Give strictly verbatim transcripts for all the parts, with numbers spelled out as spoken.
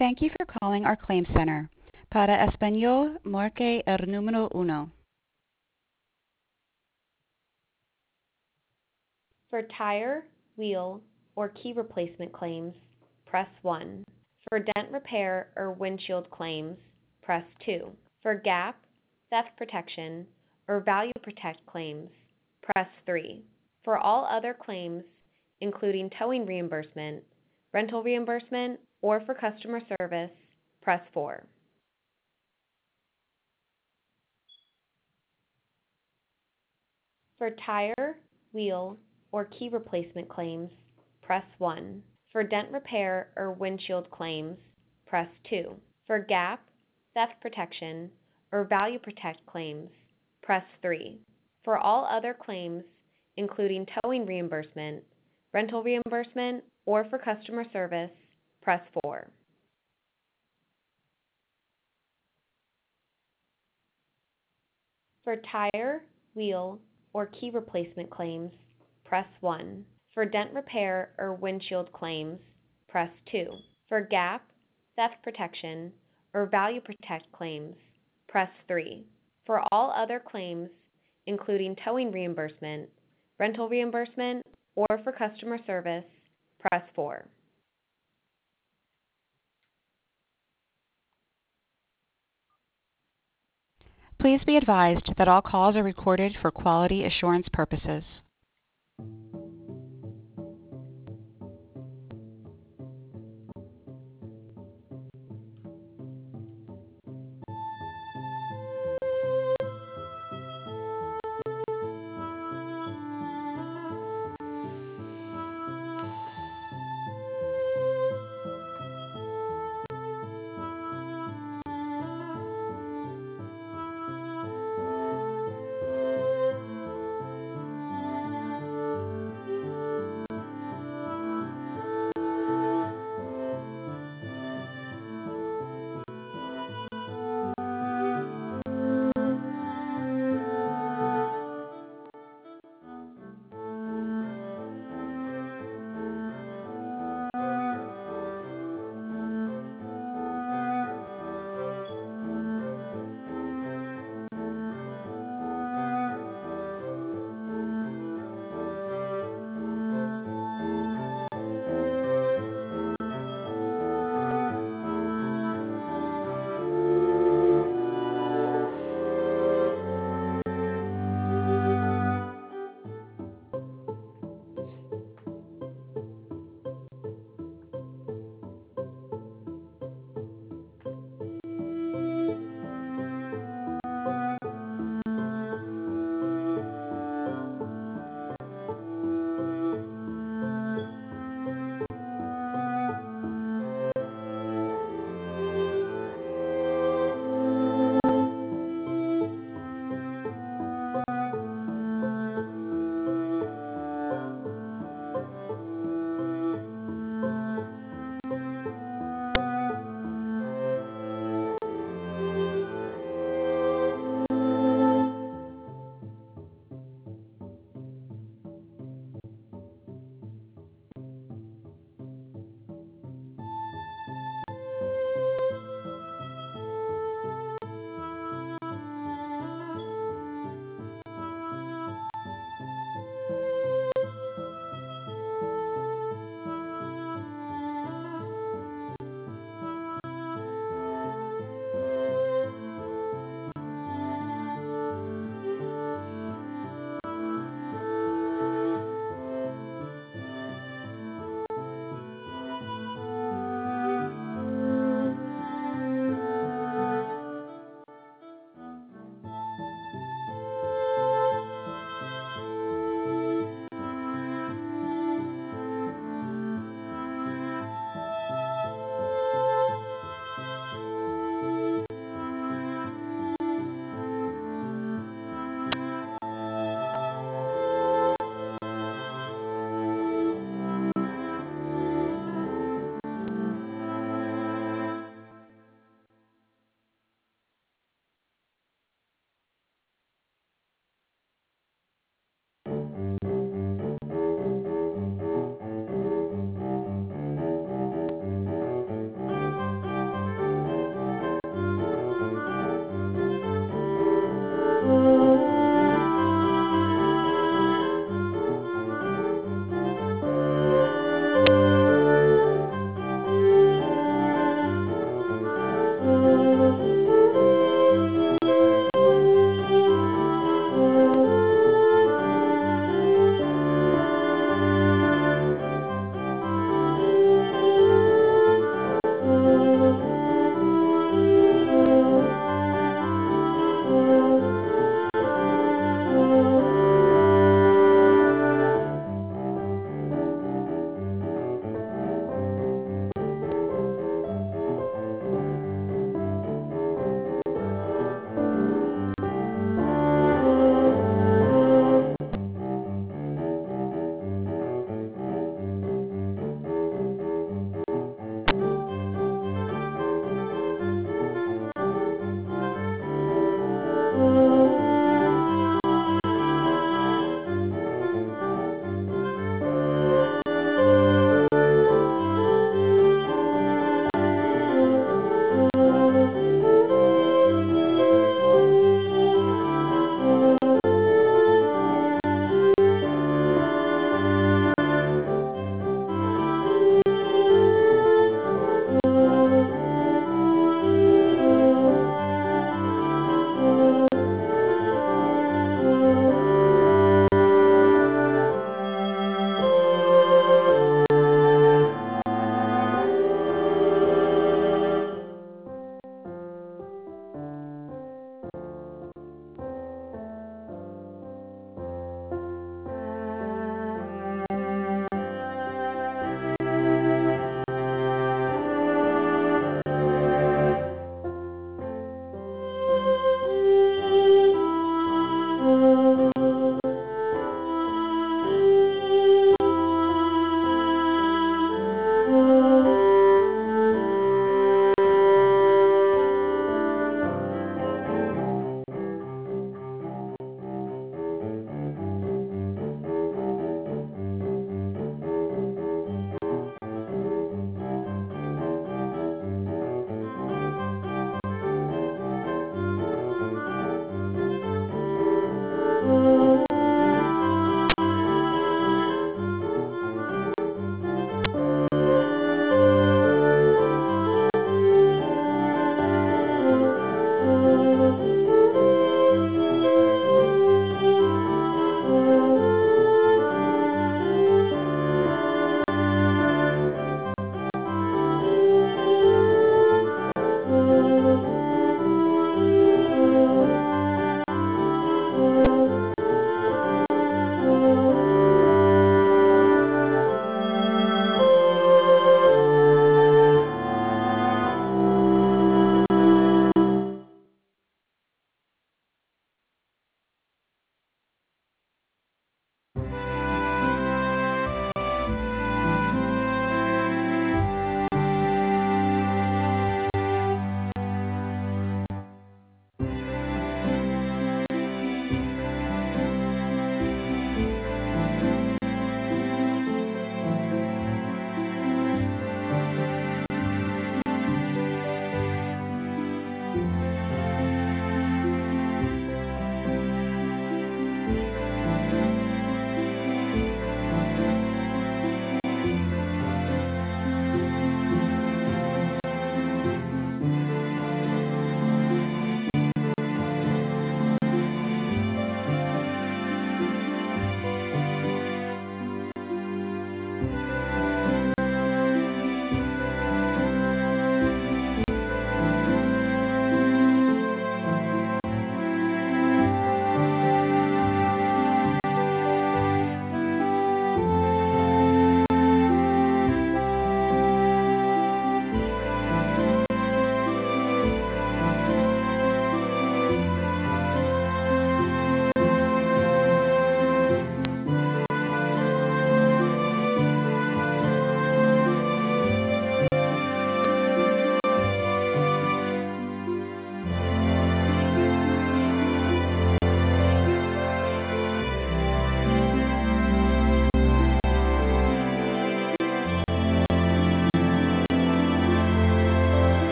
Thank you for calling our claim center. Para español, marque el número uno. For tire, wheel, or key replacement claims, press one. For dent repair or windshield claims, press two. For gap, theft protection, or value protect claims, press three. For all other claims, including towing reimbursement, rental reimbursement, or for customer service, press four. For tire, wheel, or key replacement claims, press one. For dent repair or windshield claims, press two. For gap, theft protection, or value protect claims, press three. For all other claims, including towing reimbursement, rental reimbursement, or for customer service, press four. For tire, wheel, or key replacement claims, press one. For dent repair or windshield claims, press two. For gap, theft protection, or value protect claims, press three. For all other claims, including towing reimbursement, rental reimbursement, or for customer service, press four. Please be advised that all calls are recorded for quality assurance purposes.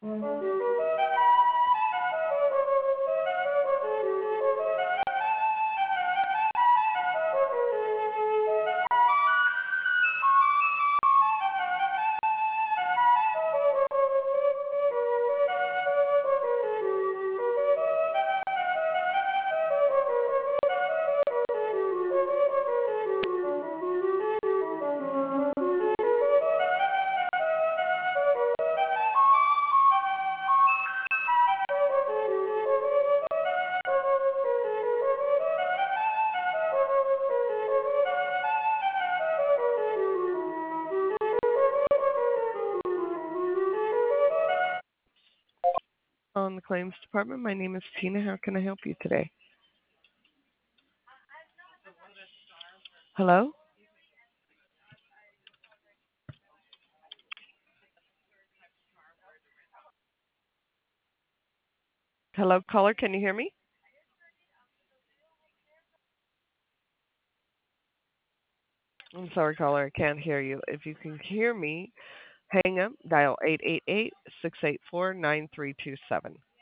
On the claims department, my name is Tina. How can I help you today? Hello? Hello, caller, can you hear me? I'm sorry, caller, I can't hear you. If you can hear me, hang up, dial eight eight eight, six eight four, nine three two seven.